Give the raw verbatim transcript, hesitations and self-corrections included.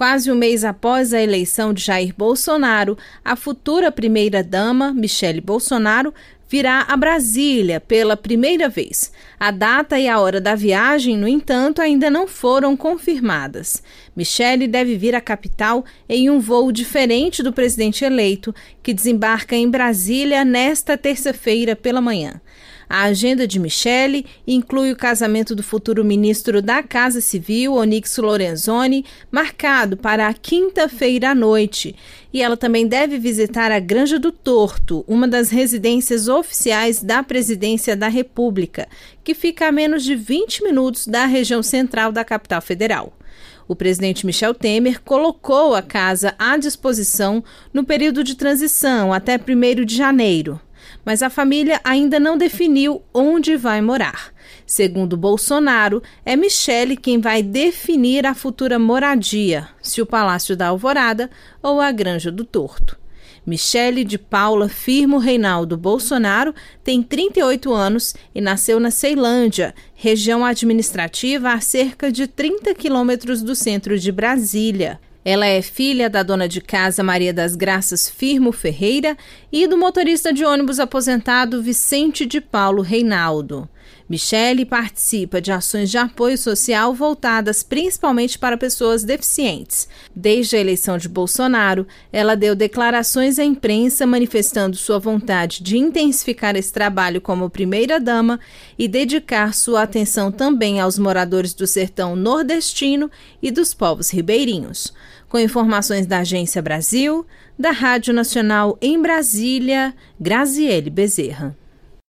Quase um mês após a eleição de Jair Bolsonaro, a futura primeira-dama, Michele Bolsonaro, virá a Brasília pela primeira vez. A data e a hora da viagem, no entanto, ainda não foram confirmadas. Michele deve vir à capital em um voo diferente do presidente eleito, que desembarca em Brasília nesta terça-feira pela manhã. A agenda de Michele inclui o casamento do futuro ministro da Casa Civil, Onyx Lorenzoni, marcado para a quinta-feira à noite. E ela também deve visitar a Granja do Torto, uma das residências oficiais da Presidência da República, que fica a menos de vinte minutos da região central da capital federal. O presidente Michel Temer colocou a casa à disposição no período de transição até primeiro de janeiro. Mas a família ainda não definiu onde vai morar. Segundo Bolsonaro, é Michele quem vai definir a futura moradia, se o Palácio da Alvorada ou a Granja do Torto. Michele de Paula Firmo Reinaldo Bolsonaro tem trinta e oito anos e nasceu na Ceilândia, região administrativa a cerca de trinta quilômetros do centro de Brasília. Ela é filha da dona de casa Maria das Graças Firmo Ferreira e do motorista de ônibus aposentado Vicente de Paulo Reinaldo. Michele participa de ações de apoio social voltadas principalmente para pessoas deficientes. Desde a eleição de Bolsonaro, ela deu declarações à imprensa manifestando sua vontade de intensificar esse trabalho como primeira-dama e dedicar sua atenção também aos moradores do sertão nordestino e dos povos ribeirinhos. Com informações da Agência Brasil, da Rádio Nacional em Brasília, Graziele Bezerra.